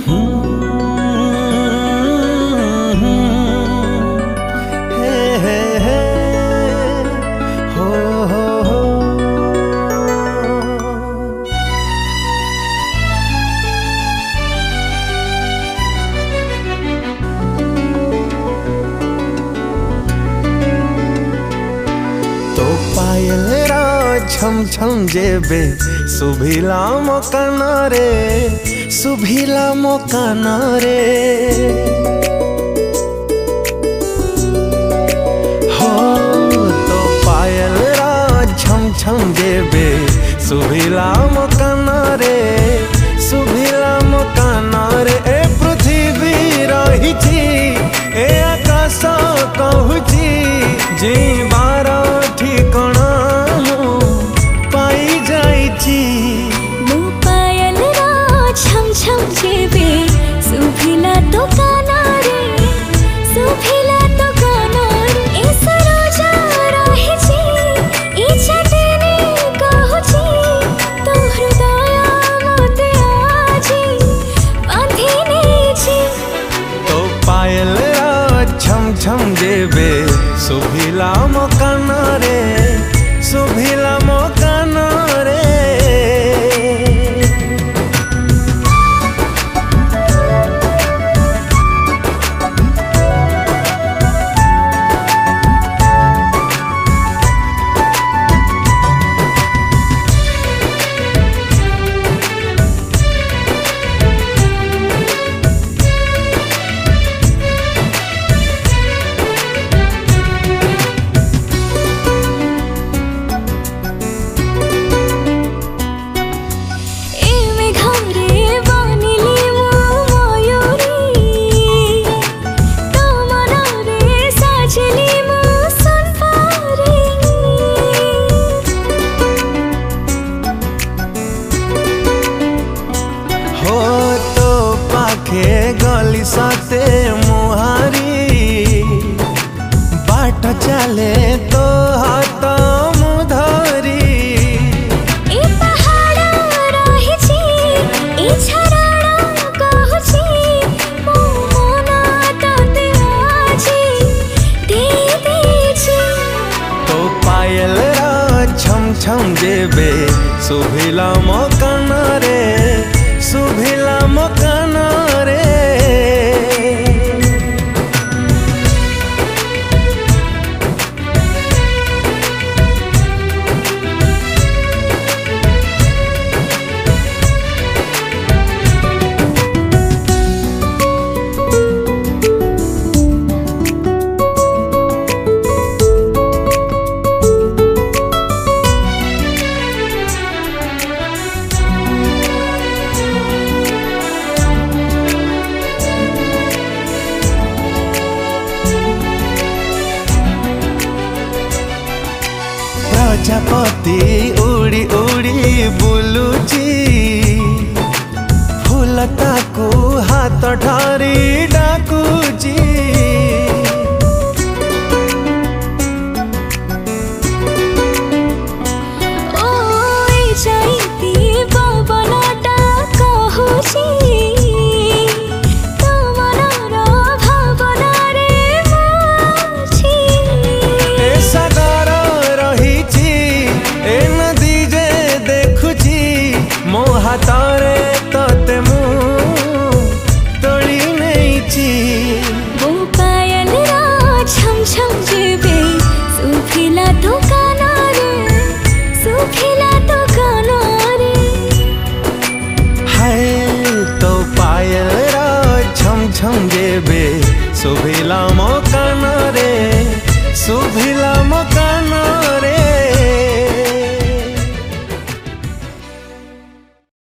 छम छम जेबे सुभिला मो काना रे, सुभिला मो काना रे। हो तो पायल रा छम छम जेबे सुभिला मो काना रे, सुभिला मो काना रे। ए पृथ्वी रही ए आकाश कहूची जी बार ठिकाना छम छम जेबे सुभिला तो काना रे, सुभिला तो काना रे। ए सरोजा रहिची ए छतेने कहूची तो हृदय मोते आजी बांधी नेची। तो पायल छम छम जेबे सुभिला मो काना रे, सुभिला मो काना रे। गली साथे मुहारी बाट चले तो हाथ मुधरी। ए पहाड़ रहिची ए झरना कहूची मो मना तते आजी दे देची। तो पायल रा छम छम जेबे सुभिला मो काना रे, सुभिला मो काना रे। प्रजापति उड़ी उड़ी बुलुची फूल ताकू हाथ ठारी डाकुची। ओ जाईती पवनटा कहूची मो हाथरे तोते मु तोड़ी नेची। वो पायल रा छम छम जेबे सुभिला तो काना रे, सुभिला तो काना रे। हाय तो पायल रा छम छम जेबे सुभिला मो काना रे, सुभिला